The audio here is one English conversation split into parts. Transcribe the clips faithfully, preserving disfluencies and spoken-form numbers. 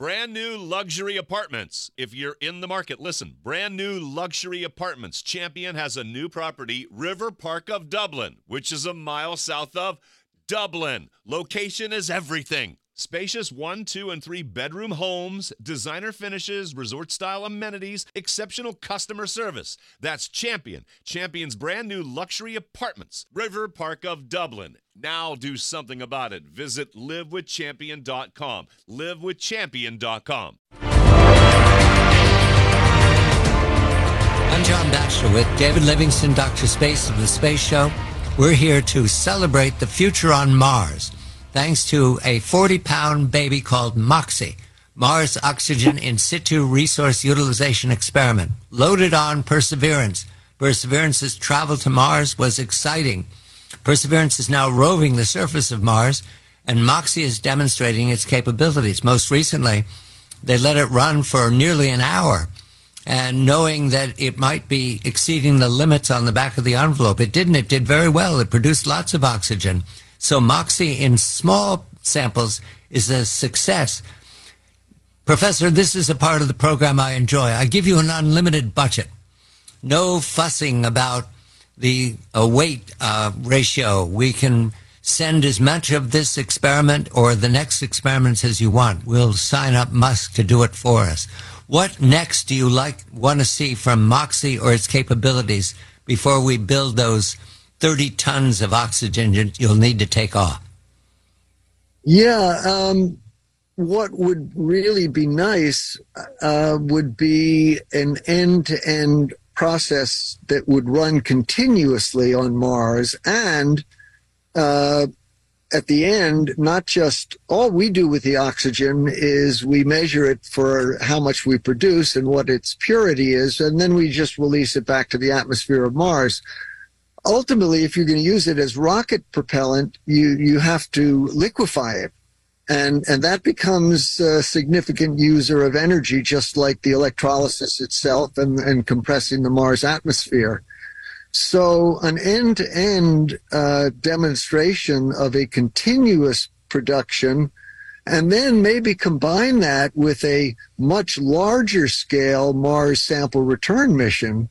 Brand new luxury apartments. If you're in the market, listen. Brand new luxury apartments. Champion has a new property, River Park of Dublin, which is a mile south of Dublin. Location is everything. Spacious one, two, and three bedroom homes, designer finishes, resort-style amenities, exceptional customer service. That's Champion. Champion's brand new luxury apartments, River Park of Dublin. Now do something about it. Visit live with champion dot com. live with champion dot com. I'm John Batchelor with David Livingston, Doctor Space of the Space Show. We're here to celebrate the future on Mars, thanks to a forty-pound baby called MOXIE, Mars Oxygen In Situ Resource Utilization Experiment, loaded on Perseverance. Perseverance's travel to Mars was exciting. Perseverance is now roving the surface of Mars, and MOXIE is demonstrating its capabilities. Most recently, they let it run for nearly an hour, and knowing that it might be exceeding the limits on the back of the envelope, it didn't. It did very well. It produced lots of oxygen. So MOXIE in small samples is a success. Professor, this is a part of the program I enjoy. I give you an unlimited budget. No fussing about the uh, weight uh, ratio. We can send as much of this experiment or the next experiments as you want. We'll sign up Musk to do it for us. What next do you like want to see from MOXIE or its capabilities before we build those thirty tons of oxygen you'll need to take off? Yeah, um, what would really be nice uh, would be an end-to-end process that would run continuously on Mars, and uh, at the end, not just all we do with the oxygen is we measure it for how much we produce and what its purity is, and then we just release it back to the atmosphere of Mars. Ultimately, if you're going to use it as rocket propellant, you, you have to liquefy it. And, and that becomes a significant user of energy, just like the electrolysis itself and, and compressing the Mars atmosphere. So an end-to-end uh, demonstration of a continuous production, and then maybe combine that with a much larger scale Mars sample return mission,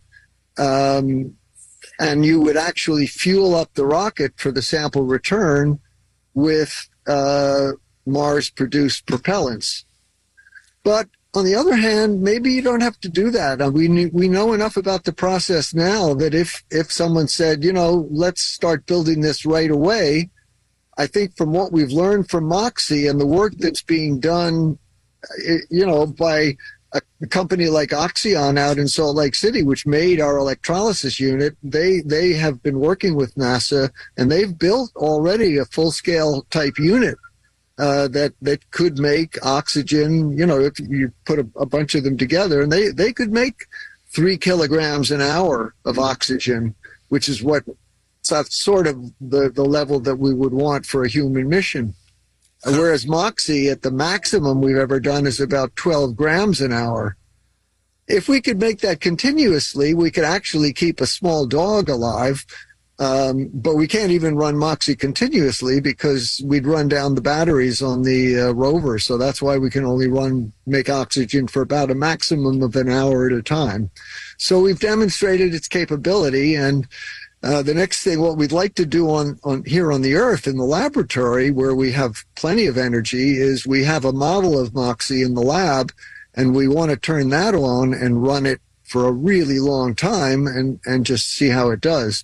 um, and you would actually fuel up the rocket for the sample return with uh, Mars-produced propellants. But on the other hand, maybe you don't have to do that. Uh, we we know enough about the process now that if, if someone said, you know, let's start building this right away, I think from what we've learned from MOXIE and the work that's being done, you know, by a company like Oxyon out in Salt Lake City, which made our electrolysis unit, they they have been working with NASA, and they've built already a full-scale type unit uh, that that could make oxygen. You know, if you put a, a bunch of them together, and they they could make three kilograms an hour of oxygen, which is what so sort of the the level that we would want for a human mission. Whereas MOXIE at the maximum we've ever done is about twelve grams an hour. If we could make that continuously, we could actually keep a small dog alive, um, but we can't even run MOXIE continuously because we'd run down the batteries on the uh, rover. So that's why we can only run make oxygen for about a maximum of an hour at a time. So we've demonstrated its capability, and Uh, the next thing, what we'd like to do on, on here on the Earth in the laboratory, where we have plenty of energy, is we have a model of MOXIE in the lab, and we want to turn that on and run it for a really long time and, and just see how it does.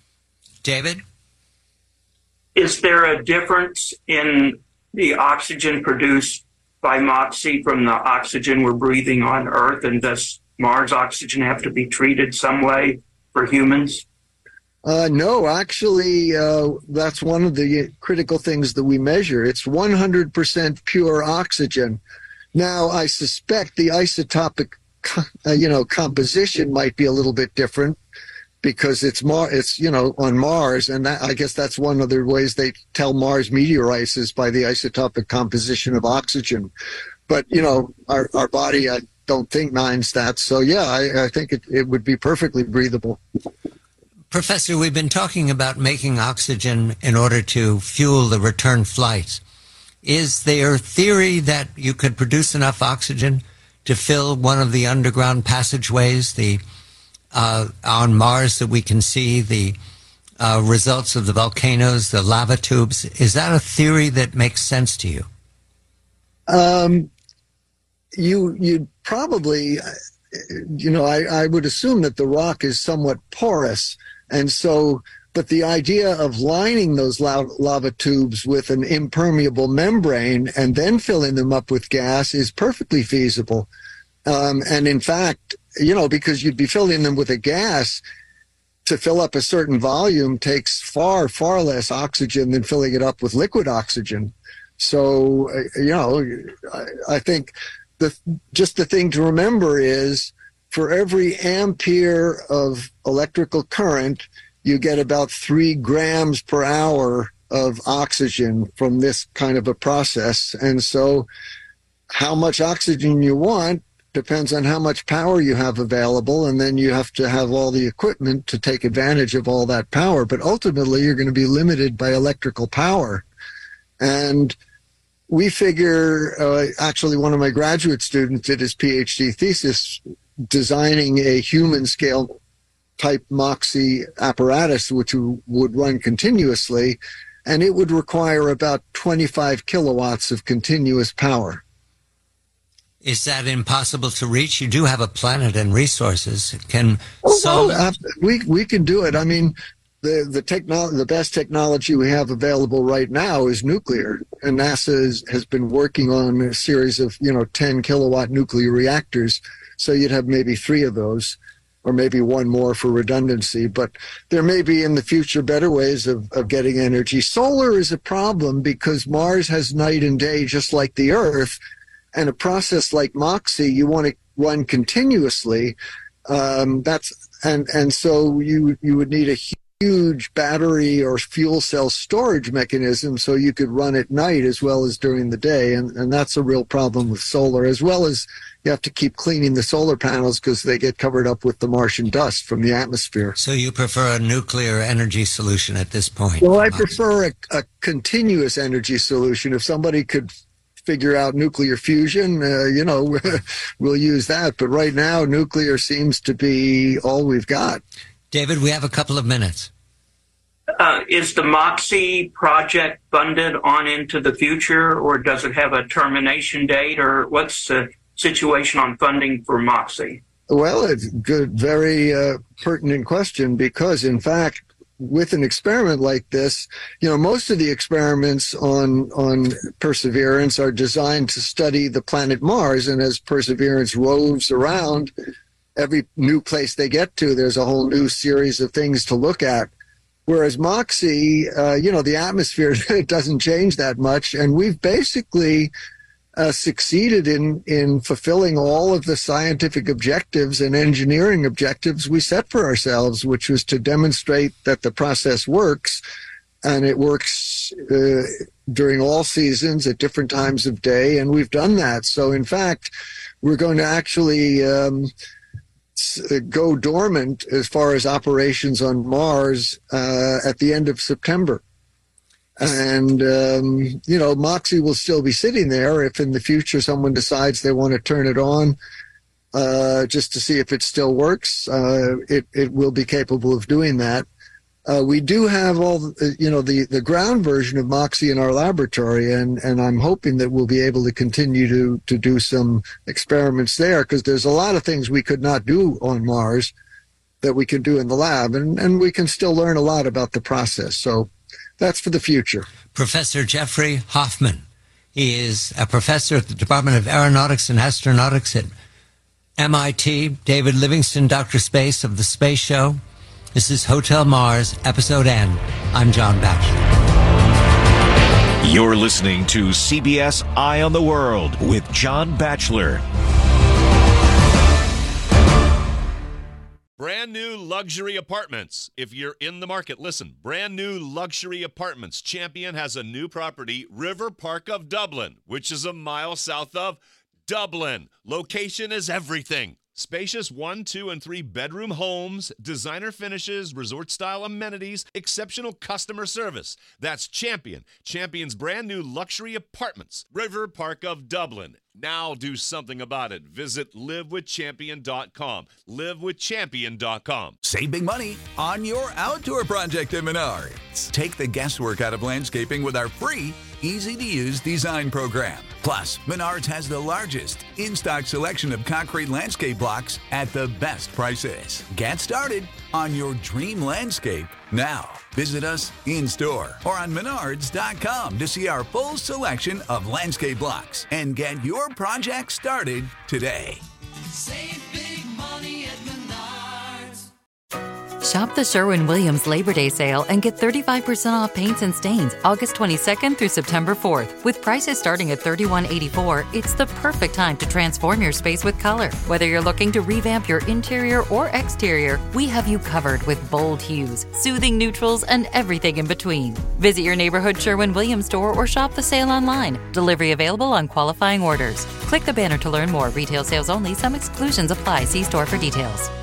David? Is there a difference in the oxygen produced by MOXIE from the oxygen we're breathing on Earth, and does Mars oxygen have to be treated some way for humans? Uh, no, actually, uh, that's one of the critical things that we measure. It's one hundred percent pure oxygen. Now, I suspect the isotopic, uh, you know, composition might be a little bit different because it's Mar- it's you know on Mars, and that, I guess that's one of the ways they tell Mars meteorites is by the isotopic composition of oxygen. But you know, our our body, I don't think minds that. So yeah, I, I think it, it would be perfectly breathable. Professor, we've been talking about making oxygen in order to fuel the return flights. Is there theory that you could produce enough oxygen to fill one of the underground passageways, the uh, on Mars that we can see the uh, results of the volcanoes, the lava tubes? Is that a theory that makes sense to you? Um, you you'd probably, you know, I, I would assume that the rock is somewhat porous, and so. But the idea of lining those lava tubes with an impermeable membrane and then filling them up with gas is perfectly feasible. Um, and in fact, you know, because you'd be filling them with a gas, to fill up a certain volume takes far, far less oxygen than filling it up with liquid oxygen. So, you know, I, I think the just the thing to remember is for every ampere of electrical current, you get about three grams per hour of oxygen from this kind of a process. And so how much oxygen you want depends on how much power you have available. And then you have to have all the equipment to take advantage of all that power. But ultimately, you're going to be limited by electrical power. And we figure, uh, actually, one of my graduate students did his PhD thesis designing a human scale type MOXIE apparatus, which would run continuously, and it would require about twenty-five kilowatts of continuous power. Is that impossible to reach? You do have a planet and resources. Can oh, solar... well, we we can do it. I mean, the the technology, the best technology we have available right now is nuclear, and NASA is, has been working on a series of you know ten kilowatt nuclear reactors. So you'd have maybe three of those, or maybe one more for redundancy. But there may be in the future better ways of, of getting energy. Solar is a problem because Mars has night and day just like the Earth. And a process like MOXIE, you want to run continuously. Um, that's and and so you you would need a huge battery or fuel cell storage mechanism so you could run at night as well as during the day. And, and that's a real problem with solar, as well as you have to keep cleaning the solar panels because they get covered up with the Martian dust from the atmosphere. So you prefer a nuclear energy solution at this point? Well, I prefer a, a continuous energy solution. If somebody could figure out nuclear fusion, uh, you know, we'll use that. But right now, nuclear seems to be all we've got. David, we have a couple of minutes. Uh, is the MOXIE project funded on into the future, or does it have a termination date, or what's the situation on funding for MOXIE? Well, it's a good, very uh, pertinent question, because in fact, with an experiment like this, you know, most of the experiments on on Perseverance are designed to study the planet Mars, and as Perseverance roves around, every new place they get to, there's a whole new series of things to look at. Whereas MOXIE, uh, you know, the atmosphere doesn't change that much, and we've basically uh, succeeded in in fulfilling all of the scientific objectives and engineering objectives we set for ourselves, which was to demonstrate that the process works, and it works uh, during all seasons at different times of day, and we've done that. So, in fact, we're going to actually um, go dormant as far as operations on Mars uh, at the end of September. And, um, you know, MOXIE will still be sitting there if in the future someone decides they want to turn it on uh, just to see if it still works. Uh, it, it will be capable of doing that. Uh, we do have all, the, you know, the, the ground version of MOXIE in our laboratory, and, and I'm hoping that we'll be able to continue to, to do some experiments there, because there's a lot of things we could not do on Mars that we can do in the lab, and, and we can still learn a lot about the process. So that's for the future. Professor Jeffrey Hoffman. He is a professor at the Department of Aeronautics and Astronautics at M I T. David Livingston, Doctor Space of The Space Show. This is Hotel Mars, Episode N. I'm John Batchelor. You're listening to C B S Eye on the World with John Batchelor. Brand new luxury apartments. If you're in the market, listen. Brand new luxury apartments. Champion has a new property, River Park of Dublin, which is a mile south of Dublin. Location is everything. Spacious one, two, and three bedroom homes, designer finishes, resort-style amenities, exceptional customer service. That's Champion. Champion's brand new luxury apartments. River Park of Dublin. Now do something about it. Visit live with champion dot com. live with champion dot com. Save big money on your outdoor project at Menards. Take the guesswork out of landscaping with our free, easy-to-use design program. Plus, Menards has the largest in-stock selection of concrete landscape blocks at the best prices. Get started on your dream landscape now. Visit us in-store or on menards dot com to see our full selection of landscape blocks and get your project started today. Save big money at Menards. Shop the Sherwin-Williams Labor Day sale and get thirty-five percent off paints and stains August twenty-second through September fourth. With prices starting at thirty-one eighty-four, it's the perfect time to transform your space with color. Whether you're looking to revamp your interior or exterior, we have you covered with bold hues, soothing neutrals, and everything in between. Visit your neighborhood Sherwin-Williams store or shop the sale online. Delivery available on qualifying orders. Click the banner to learn more. Retail sales only. Some exclusions apply. See store for details.